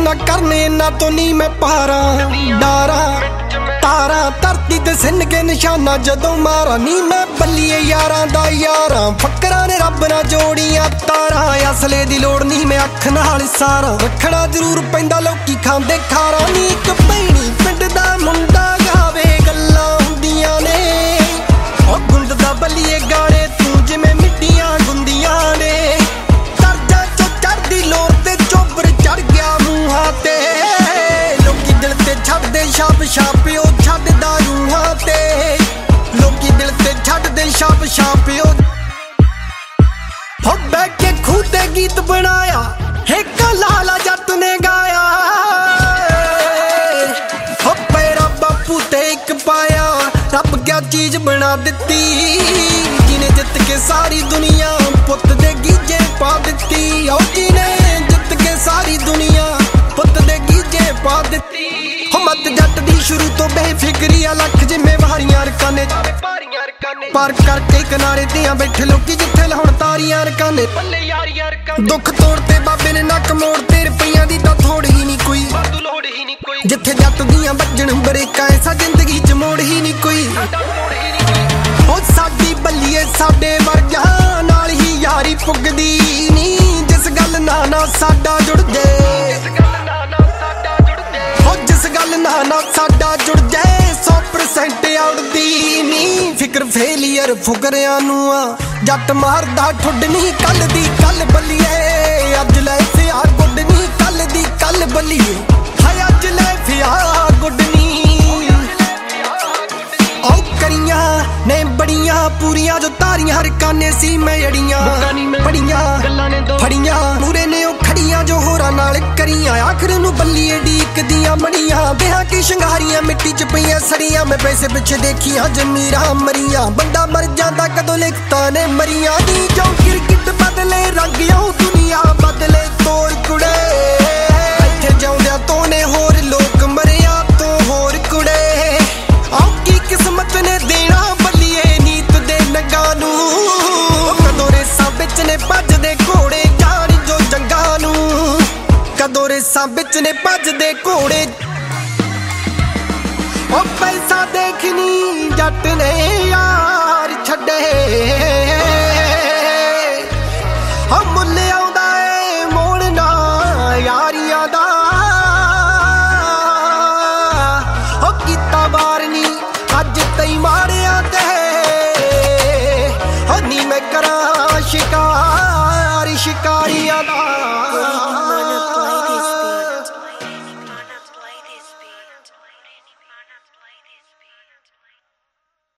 ना करने ना तो नी मैं पारा डारा तारा धरती ते सिन के निशाना जदों मारा नी मैं बल्लिए यारां दा यारां फकरां ने रब ना जोड़ियां तारा असले दी लोड़ नी मैं अख नाल सारा रखना जरूर पैंदा लोकी खांदे खारा नी इक भैणी पिंड दा मुंडा गावे गल्लां हुंदियां ने ओ गुंद दा बल्लिए गाने तू जिवें मिट्टियां गुंदियां ने करजा चो चढ़दी लोर ते चोबर चढ़ गया मूंहां ते लोकी दिल ते छड्डदे छाप छाप ओ छड्डदा रूहां ते लोकी दिल ते छड्डदे छाप छाप ओ हो बैठ के खूह ते गीत बनाया एक लाला जट ने गाया हो पैरा बापू ते एक पाया रब क्या चीज बना दिती जिने जित के सारी दुनिया पुत दे गीजे पा दिती ओ जिने जित के सारी दुनिया पुत दे गीजे पा दिती हो मत जट दी शुरू तो बेफिक्री लख जिम्मेवारियां रकाने पार करके किनारे दियां बैठे लोकी जिथे लाउण तारियां रकाने दुख तोड़ते बाबे ने नक मोड़ते रुपइयां दी तां थोड़ ही नहीं कोई जिथे जट दियां बजण बरेका ऐसा जिंदगी च मोड़ ही नहीं कोई ओ साडी बल्लीए साडे वर्गां नाल ही यारी पुगदी नी जिस गल ना साडा जुड़ जाए ओ जिस गल ना साडा जुड़ जाए 100% आउटदी नी फिक्र फेलियर फुकरियां नूं आ जट मारदा ठुड नी कल दी कल बल्लीए अज लै फिया गुड नी कल दी कल बल्लीए हाय अज लै फिया गुड नी ओ करियां ने बड़ियां पूरियां जो तारियां हर काने सी मैं अड़ियां बड़ियां फड़ियां पूरे ने ओ खड़ियां जो होरां नाल करियां आखिर नूं बल्लीए डीक दियां मड़ियां बेहां की शंगारियां मिट्टी च पईयां सड़ियां मैं पैसे पिछे देखियां जमीरां मरियां बंदा मर जांदा कदों लिखता ने मरियां नी जो क्रिकेट बदले रंग आऊं दुनिया बदले तोड़ कुड़े इत्थे जाउंदियां तो ने होर लोक मरिया तो होर कुड़े आओ की किस्मत ने देना बल्लीए नीत दे नंगा नूं कदों रेसां विच ने भजदे घोड़े जान जो जंगां नूं कदों रेसां विच ने भजदे घोड़े ओ पैसा देखनी जट ने यार छड्डे ओ मुल आउंदा ए मोड़ ना यारियां दा ओ कीता वार नी अज तई माड़ियां ते ओ नी मैं करां शिकार शिकारियां दा।